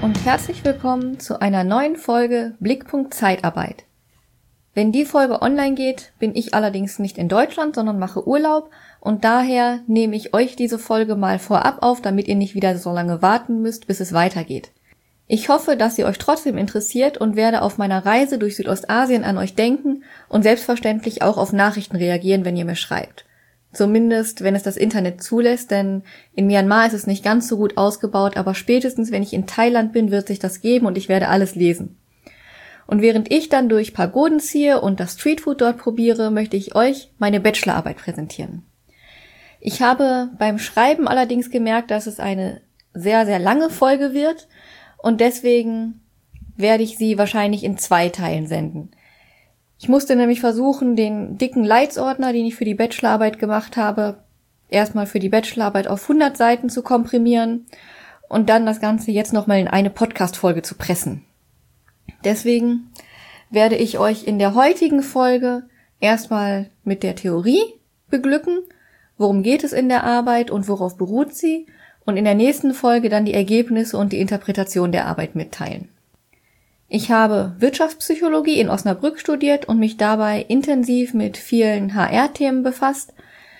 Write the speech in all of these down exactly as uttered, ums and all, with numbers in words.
und herzlich willkommen zu einer neuen Folge Blickpunkt Zeitarbeit. Wenn die Folge online geht, bin ich allerdings nicht in Deutschland, sondern mache Urlaub und daher nehme ich euch diese Folge mal vorab auf, damit ihr nicht wieder so lange warten müsst, bis es weitergeht. Ich hoffe, dass sie euch trotzdem interessiert und werde auf meiner Reise durch Südostasien an euch denken und selbstverständlich auch auf Nachrichten reagieren, wenn ihr mir schreibt. Zumindest, wenn es das Internet zulässt, denn in Myanmar ist es nicht ganz so gut ausgebaut, aber spätestens, wenn ich in Thailand bin, wird sich das geben und ich werde alles lesen. Und während ich dann durch Pagoden ziehe und das Streetfood dort probiere, möchte ich euch meine Bachelorarbeit präsentieren. Ich habe beim Schreiben allerdings gemerkt, dass es eine sehr, sehr lange Folge wird und deswegen werde ich sie wahrscheinlich in zwei Teilen senden. Ich musste nämlich versuchen, den dicken Leitsordner, den ich für die Bachelorarbeit gemacht habe, erstmal für die Bachelorarbeit auf hundert Seiten zu komprimieren und dann das Ganze jetzt nochmal in eine Podcast-Folge zu pressen. Deswegen werde ich euch in der heutigen Folge erstmal mit der Theorie beglücken, worum geht es in der Arbeit und worauf beruht sie, und in der nächsten Folge dann die Ergebnisse und die Interpretation der Arbeit mitteilen. Ich habe Wirtschaftspsychologie in Osnabrück studiert und mich dabei intensiv mit vielen H R-Themen befasst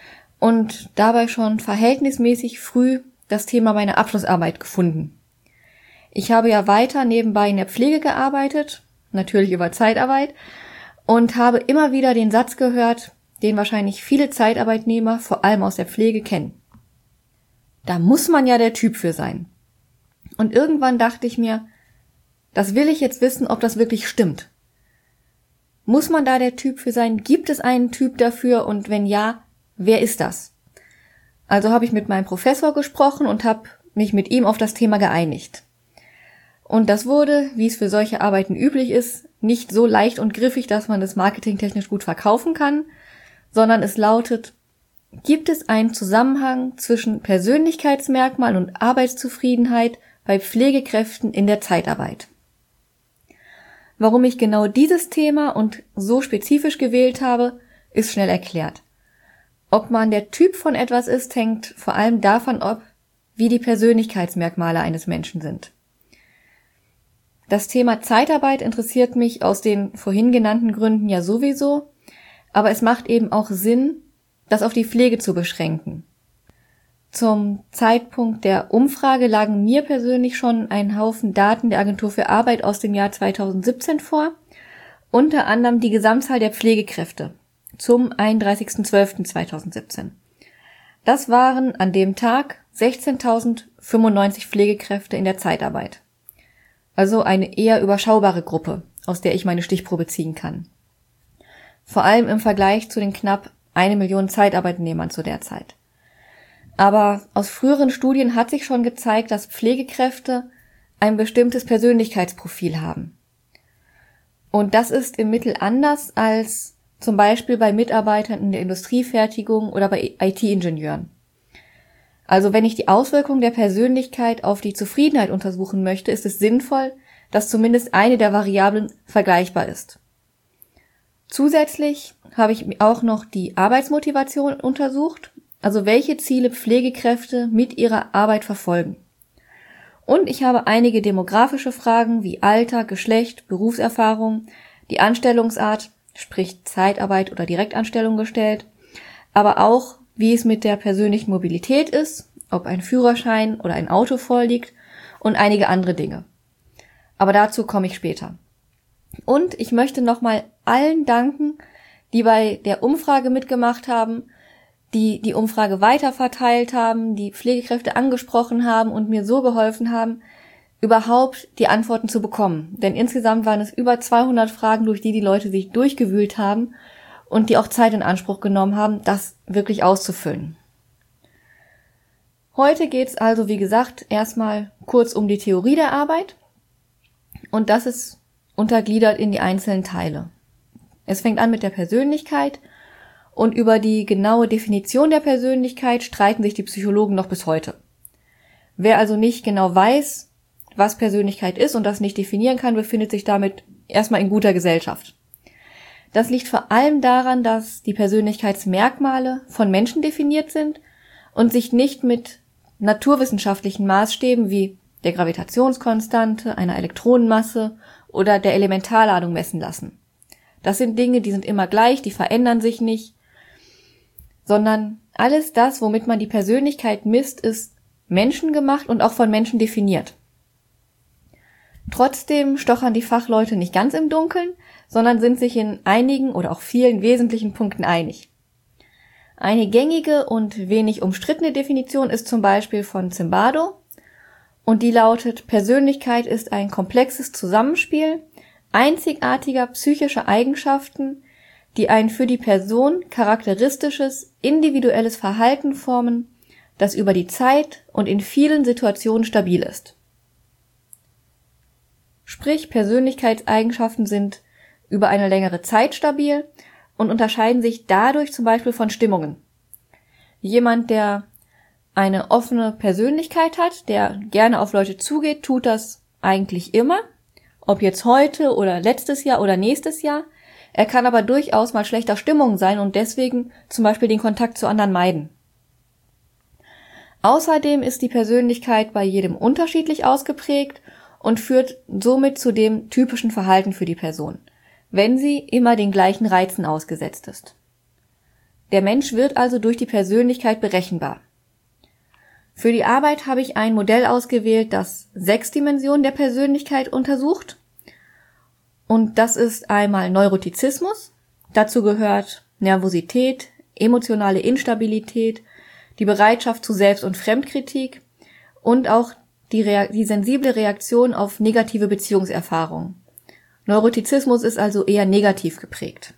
und dabei schon verhältnismäßig früh das Thema meiner Abschlussarbeit gefunden. Ich habe ja weiter nebenbei in der Pflege gearbeitet, natürlich über Zeitarbeit, und habe immer wieder den Satz gehört, den wahrscheinlich viele Zeitarbeitnehmer, vor allem aus der Pflege, kennen. Da muss man ja der Typ für sein. Und irgendwann dachte ich mir, das will ich jetzt wissen, ob das wirklich stimmt. Muss man da der Typ für sein? Gibt es einen Typ dafür? Und wenn ja, wer ist das? Also habe ich mit meinem Professor gesprochen und habe mich mit ihm auf das Thema geeinigt. Und das wurde, wie es für solche Arbeiten üblich ist, nicht so leicht und griffig, dass man es marketingtechnisch gut verkaufen kann, sondern es lautet: Gibt es einen Zusammenhang zwischen Persönlichkeitsmerkmalen und Arbeitszufriedenheit bei Pflegekräften in der Zeitarbeit? Warum ich genau dieses Thema und so spezifisch gewählt habe, ist schnell erklärt. Ob man der Typ von etwas ist, hängt vor allem davon ab, wie die Persönlichkeitsmerkmale eines Menschen sind. Das Thema Zeitarbeit interessiert mich aus den vorhin genannten Gründen ja sowieso, aber es macht eben auch Sinn, das auf die Pflege zu beschränken. Zum Zeitpunkt der Umfrage lagen mir persönlich schon ein Haufen Daten der Agentur für Arbeit aus dem Jahr zweitausendsiebzehn vor, unter anderem die Gesamtzahl der Pflegekräfte zum einunddreißigsten zwölften zweitausendsiebzehn. Das waren an dem Tag sechzehntausendfünfundneunzig Pflegekräfte in der Zeitarbeit. Also eine eher überschaubare Gruppe, aus der ich meine Stichprobe ziehen kann. Vor allem im Vergleich zu den knapp eine Million Zeitarbeitnehmern zu der Zeit. Aber aus früheren Studien hat sich schon gezeigt, dass Pflegekräfte ein bestimmtes Persönlichkeitsprofil haben. Und das ist im Mittel anders als zum Beispiel bei Mitarbeitern in der Industriefertigung oder bei I T-Ingenieuren. Also wenn ich die Auswirkungen der Persönlichkeit auf die Zufriedenheit untersuchen möchte, ist es sinnvoll, dass zumindest eine der Variablen vergleichbar ist. Zusätzlich habe ich auch noch die Arbeitsmotivation untersucht, also welche Ziele Pflegekräfte mit ihrer Arbeit verfolgen. Und ich habe einige demografische Fragen wie Alter, Geschlecht, Berufserfahrung, die Anstellungsart, sprich Zeitarbeit oder Direktanstellung gestellt, aber auch, wie es mit der persönlichen Mobilität ist, ob ein Führerschein oder ein Auto vorliegt und einige andere Dinge. Aber dazu komme ich später. Und ich möchte nochmal allen danken, die bei der Umfrage mitgemacht haben, die die Umfrage weiterverteilt haben, die Pflegekräfte angesprochen haben und mir so geholfen haben, überhaupt die Antworten zu bekommen. Denn insgesamt waren es über zweihundert Fragen, durch die die Leute sich durchgewühlt haben und die auch Zeit in Anspruch genommen haben, das wirklich auszufüllen. Heute geht es also, wie gesagt, erstmal kurz um die Theorie der Arbeit und das ist untergliedert in die einzelnen Teile. Es fängt an mit der Persönlichkeit und über die genaue Definition der Persönlichkeit streiten sich die Psychologen noch bis heute. Wer also nicht genau weiß, was Persönlichkeit ist und das nicht definieren kann, befindet sich damit erstmal in guter Gesellschaft. Das liegt vor allem daran, dass die Persönlichkeitsmerkmale von Menschen definiert sind und sich nicht mit naturwissenschaftlichen Maßstäben wie der Gravitationskonstante, einer Elektronenmasse oder der Elementarladung messen lassen. Das sind Dinge, die sind immer gleich, die verändern sich nicht, sondern alles das, womit man die Persönlichkeit misst, ist menschengemacht und auch von Menschen definiert. Trotzdem stochern die Fachleute nicht ganz im Dunkeln, sondern sind sich in einigen oder auch vielen wesentlichen Punkten einig. Eine gängige und wenig umstrittene Definition ist zum Beispiel von Zimbardo und die lautet: Persönlichkeit ist ein komplexes Zusammenspiel einzigartiger psychischer Eigenschaften, die ein für die Person charakteristisches, individuelles Verhalten formen, das über die Zeit und in vielen Situationen stabil ist. Sprich, Persönlichkeitseigenschaften sind über eine längere Zeit stabil und unterscheiden sich dadurch zum Beispiel von Stimmungen. Jemand, der eine offene Persönlichkeit hat, der gerne auf Leute zugeht, tut das eigentlich immer, ob jetzt heute oder letztes Jahr oder nächstes Jahr. Er kann aber durchaus mal schlechter Stimmung sein und deswegen zum Beispiel den Kontakt zu anderen meiden. Außerdem ist die Persönlichkeit bei jedem unterschiedlich ausgeprägt und führt somit zu dem typischen Verhalten für die Person, wenn sie immer den gleichen Reizen ausgesetzt ist. Der Mensch wird also durch die Persönlichkeit berechenbar. Für die Arbeit habe ich ein Modell ausgewählt, das sechs Dimensionen der Persönlichkeit untersucht. Und das ist einmal Neurotizismus. Dazu gehört Nervosität, emotionale Instabilität, die Bereitschaft zu Selbst- und Fremdkritik und auch die, Rea- die sensible Reaktion auf negative Beziehungserfahrungen. Neurotizismus ist also eher negativ geprägt.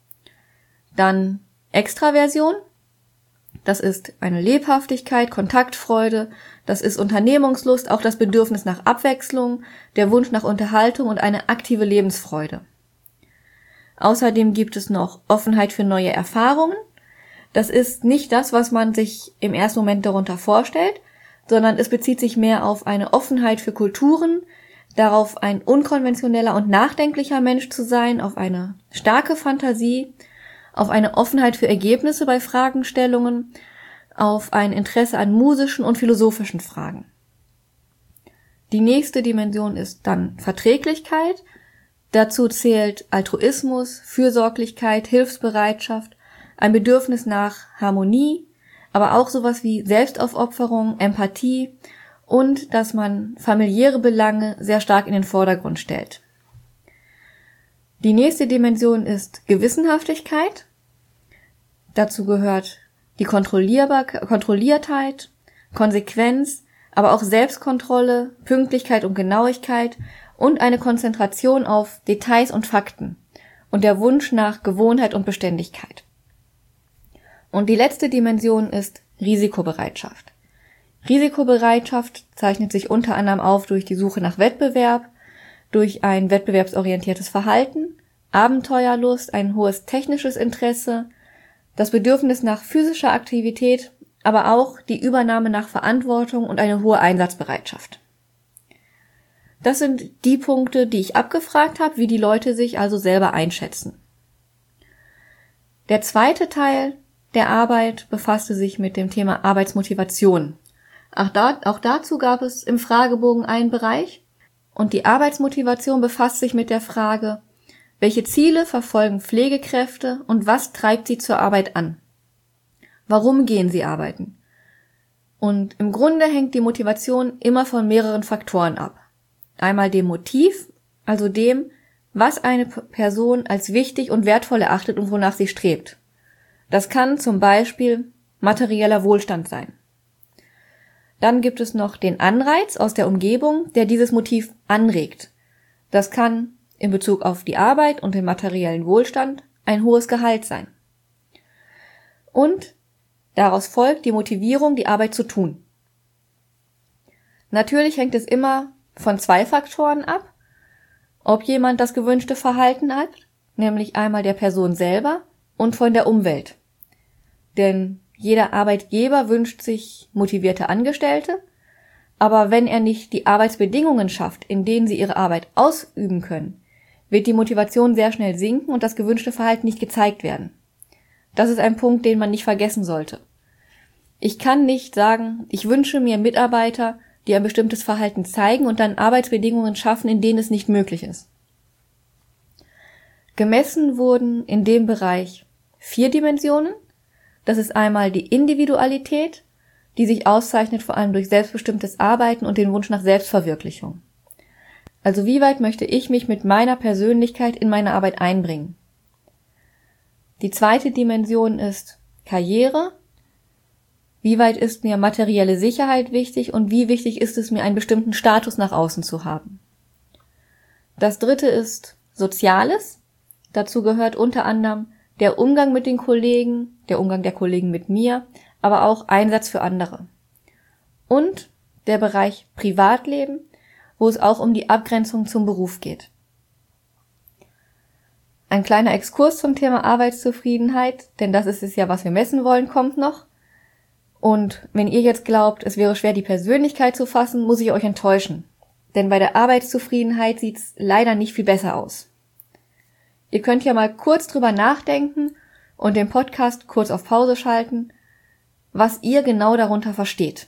Dann Extraversion. Das ist eine Lebhaftigkeit, Kontaktfreude, das ist Unternehmungslust, auch das Bedürfnis nach Abwechslung, der Wunsch nach Unterhaltung und eine aktive Lebensfreude. Außerdem gibt es noch Offenheit für neue Erfahrungen. Das ist nicht das, was man sich im ersten Moment darunter vorstellt, sondern es bezieht sich mehr auf eine Offenheit für Kulturen, darauf ein unkonventioneller und nachdenklicher Mensch zu sein, auf eine starke Fantasie, auf eine Offenheit für Ergebnisse bei Fragestellungen, auf ein Interesse an musischen und philosophischen Fragen. Die nächste Dimension ist dann Verträglichkeit. Dazu zählt Altruismus, Fürsorglichkeit, Hilfsbereitschaft, ein Bedürfnis nach Harmonie, aber auch sowas wie Selbstaufopferung, Empathie und dass man familiäre Belange sehr stark in den Vordergrund stellt. Die nächste Dimension ist Gewissenhaftigkeit. Dazu gehört die Kontrollierbar- Kontrolliertheit, Konsequenz, aber auch Selbstkontrolle, Pünktlichkeit und Genauigkeit und eine Konzentration auf Details und Fakten und der Wunsch nach Gewohnheit und Beständigkeit. Und die letzte Dimension ist Risikobereitschaft. Risikobereitschaft zeichnet sich unter anderem auf durch die Suche nach Wettbewerb, durch ein wettbewerbsorientiertes Verhalten, Abenteuerlust, ein hohes technisches Interesse, das Bedürfnis nach physischer Aktivität, aber auch die Übernahme nach Verantwortung und eine hohe Einsatzbereitschaft. Das sind die Punkte, die ich abgefragt habe, wie die Leute sich also selber einschätzen. Der zweite Teil der Arbeit befasste sich mit dem Thema Arbeitsmotivation. Auch, da, auch dazu gab es im Fragebogen einen Bereich. Und die Arbeitsmotivation befasst sich mit der Frage, welche Ziele verfolgen Pflegekräfte und was treibt sie zur Arbeit an? Warum gehen sie arbeiten? Und im Grunde hängt die Motivation immer von mehreren Faktoren ab. Einmal dem Motiv, also dem, was eine Person als wichtig und wertvoll erachtet und wonach sie strebt. Das kann zum Beispiel materieller Wohlstand sein. Dann gibt es noch den Anreiz aus der Umgebung, der dieses Motiv anregt. Das kann in Bezug auf die Arbeit und den materiellen Wohlstand ein hohes Gehalt sein. Und daraus folgt die Motivierung, die Arbeit zu tun. Natürlich hängt es immer von zwei Faktoren ab, ob jemand das gewünschte Verhalten hat, nämlich einmal der Person selber und von der Umwelt. Denn jeder Arbeitgeber wünscht sich motivierte Angestellte, aber wenn er nicht die Arbeitsbedingungen schafft, in denen sie ihre Arbeit ausüben können, wird die Motivation sehr schnell sinken und das gewünschte Verhalten nicht gezeigt werden. Das ist ein Punkt, den man nicht vergessen sollte. Ich kann nicht sagen, ich wünsche mir Mitarbeiter die ein bestimmtes Verhalten zeigen und dann Arbeitsbedingungen schaffen, in denen es nicht möglich ist. Gemessen wurden in dem Bereich vier Dimensionen. Das ist einmal die Individualität, die sich auszeichnet vor allem durch selbstbestimmtes Arbeiten und den Wunsch nach Selbstverwirklichung. Also wie weit möchte ich mich mit meiner Persönlichkeit in meine Arbeit einbringen? Die zweite Dimension ist Karriere. Wie weit ist mir materielle Sicherheit wichtig und wie wichtig ist es mir, einen bestimmten Status nach außen zu haben? Das dritte ist Soziales. Dazu gehört unter anderem der Umgang mit den Kollegen, der Umgang der Kollegen mit mir, aber auch Einsatz für andere. Und der Bereich Privatleben, wo es auch um die Abgrenzung zum Beruf geht. Ein kleiner Exkurs zum Thema Arbeitszufriedenheit, denn das ist es ja, was wir messen wollen, kommt noch. Und wenn ihr jetzt glaubt, es wäre schwer, die Persönlichkeit zu fassen, muss ich euch enttäuschen. Denn bei der Arbeitszufriedenheit sieht's leider nicht viel besser aus. Ihr könnt ja mal kurz drüber nachdenken und den Podcast kurz auf Pause schalten, was ihr genau darunter versteht.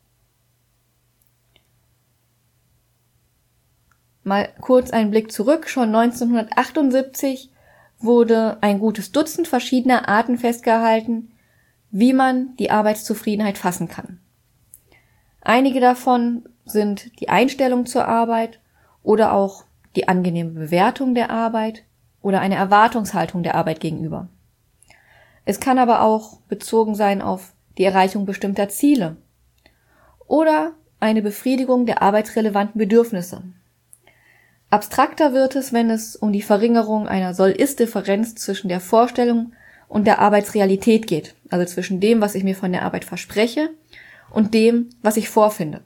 Mal kurz einen Blick zurück. Schon neunzehnhundertachtundsiebzig wurde ein gutes Dutzend verschiedener Arten festgehalten, wie man die Arbeitszufriedenheit fassen kann. Einige davon sind die Einstellung zur Arbeit oder auch die angenehme Bewertung der Arbeit oder eine Erwartungshaltung der Arbeit gegenüber. Es kann aber auch bezogen sein auf die Erreichung bestimmter Ziele oder eine Befriedigung der arbeitsrelevanten Bedürfnisse. Abstrakter wird es, wenn es um die Verringerung einer Soll-Ist-Differenz zwischen der Vorstellung und der Arbeitsrealität geht, also zwischen dem, was ich mir von der Arbeit verspreche und dem, was ich vorfinde.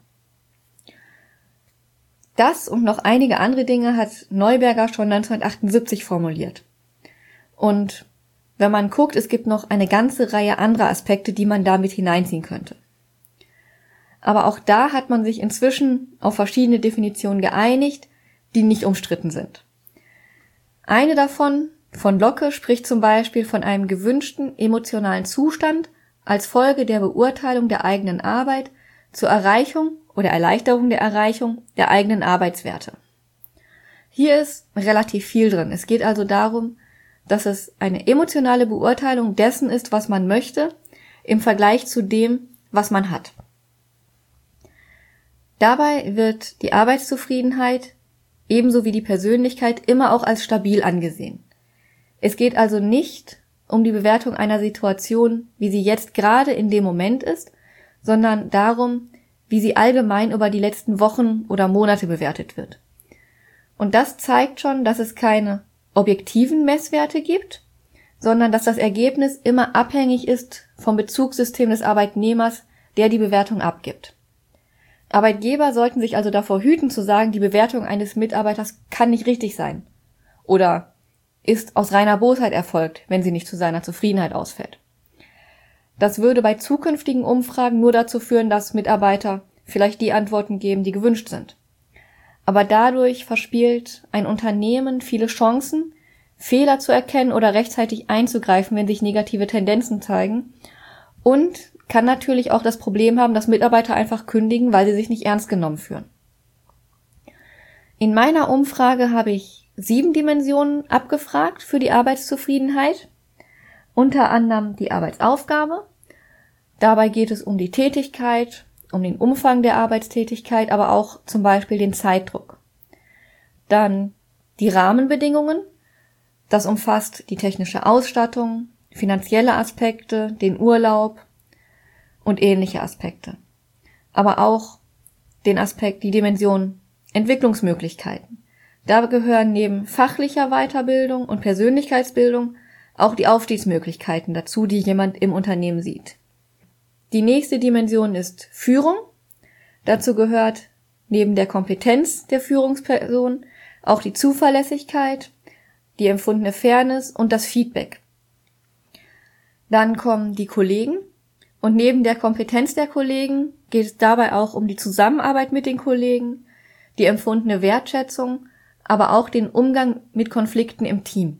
Das und noch einige andere Dinge hat Neuberger schon neunzehnhundertachtundsiebzig formuliert. Und wenn man guckt, es gibt noch eine ganze Reihe anderer Aspekte, die man damit hineinziehen könnte. Aber auch da hat man sich inzwischen auf verschiedene Definitionen geeinigt, die nicht umstritten sind. Eine davon, von Locke, spricht zum Beispiel von einem gewünschten emotionalen Zustand als Folge der Beurteilung der eigenen Arbeit zur Erreichung oder Erleichterung der Erreichung der eigenen Arbeitswerte. Hier ist relativ viel drin. Es geht also darum, dass es eine emotionale Beurteilung dessen ist, was man möchte, im Vergleich zu dem, was man hat. Dabei wird die Arbeitszufriedenheit ebenso wie die Persönlichkeit immer auch als stabil angesehen. Es geht also nicht um die Bewertung einer Situation, wie sie jetzt gerade in dem Moment ist, sondern darum, wie sie allgemein über die letzten Wochen oder Monate bewertet wird. Und das zeigt schon, dass es keine objektiven Messwerte gibt, sondern dass das Ergebnis immer abhängig ist vom Bezugssystem des Arbeitnehmers, der die Bewertung abgibt. Arbeitgeber sollten sich also davor hüten zu sagen, die Bewertung eines Mitarbeiters kann nicht richtig sein oder ist aus reiner Bosheit erfolgt, wenn sie nicht zu seiner Zufriedenheit ausfällt. Das würde bei zukünftigen Umfragen nur dazu führen, dass Mitarbeiter vielleicht die Antworten geben, die gewünscht sind. Aber dadurch verspielt ein Unternehmen viele Chancen, Fehler zu erkennen oder rechtzeitig einzugreifen, wenn sich negative Tendenzen zeigen, und kann natürlich auch das Problem haben, dass Mitarbeiter einfach kündigen, weil sie sich nicht ernst genommen fühlen. In meiner Umfrage habe ich sieben Dimensionen abgefragt für die Arbeitszufriedenheit, unter anderem die Arbeitsaufgabe. Dabei geht es um die Tätigkeit, um den Umfang der Arbeitstätigkeit, aber auch zum Beispiel den Zeitdruck. Dann die Rahmenbedingungen. Das umfasst die technische Ausstattung, finanzielle Aspekte, den Urlaub und ähnliche Aspekte. Aber auch den Aspekt, die Dimension Entwicklungsmöglichkeiten. Da gehören neben fachlicher Weiterbildung und Persönlichkeitsbildung auch die Aufstiegsmöglichkeiten dazu, die jemand im Unternehmen sieht. Die nächste Dimension ist Führung. Dazu gehört neben der Kompetenz der Führungsperson auch die Zuverlässigkeit, die empfundene Fairness und das Feedback. Dann kommen die Kollegen, und neben der Kompetenz der Kollegen geht es dabei auch um die Zusammenarbeit mit den Kollegen, die empfundene Wertschätzung, aber auch den Umgang mit Konflikten im Team.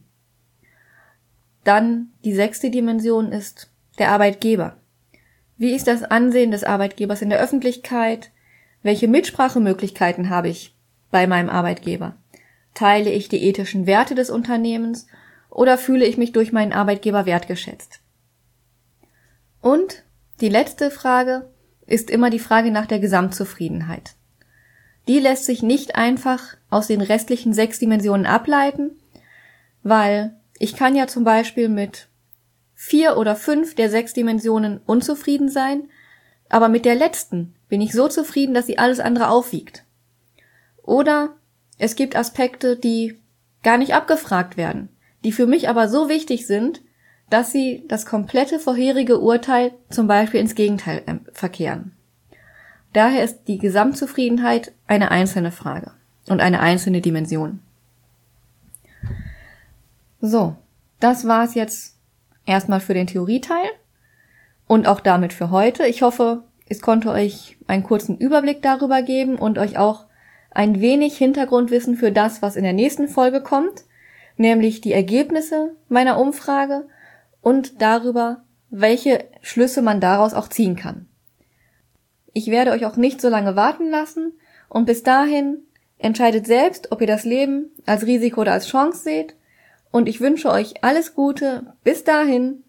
Dann die sechste Dimension ist der Arbeitgeber. Wie ist das Ansehen des Arbeitgebers in der Öffentlichkeit? Welche Mitsprachemöglichkeiten habe ich bei meinem Arbeitgeber? Teile ich die ethischen Werte des Unternehmens oder fühle ich mich durch meinen Arbeitgeber wertgeschätzt? Und die letzte Frage ist immer die Frage nach der Gesamtzufriedenheit. Die lässt sich nicht einfach aus den restlichen sechs Dimensionen ableiten, weil ich kann ja zum Beispiel mit vier oder fünf der sechs Dimensionen unzufrieden sein, aber mit der letzten bin ich so zufrieden, dass sie alles andere aufwiegt. Oder es gibt Aspekte, die gar nicht abgefragt werden, die für mich aber so wichtig sind, dass sie das komplette vorherige Urteil zum Beispiel ins Gegenteil verkehren. Daher ist die Gesamtzufriedenheit eine einzelne Frage und eine einzelne Dimension. So, das war's jetzt erstmal für den Theorieteil und auch damit für heute. Ich hoffe, es konnte euch einen kurzen Überblick darüber geben und euch auch ein wenig Hintergrundwissen für das, was in der nächsten Folge kommt, nämlich die Ergebnisse meiner Umfrage und darüber, welche Schlüsse man daraus auch ziehen kann. Ich werde euch auch nicht so lange warten lassen und bis dahin entscheidet selbst, ob ihr das Leben als Risiko oder als Chance seht und ich wünsche euch alles Gute. Bis dahin.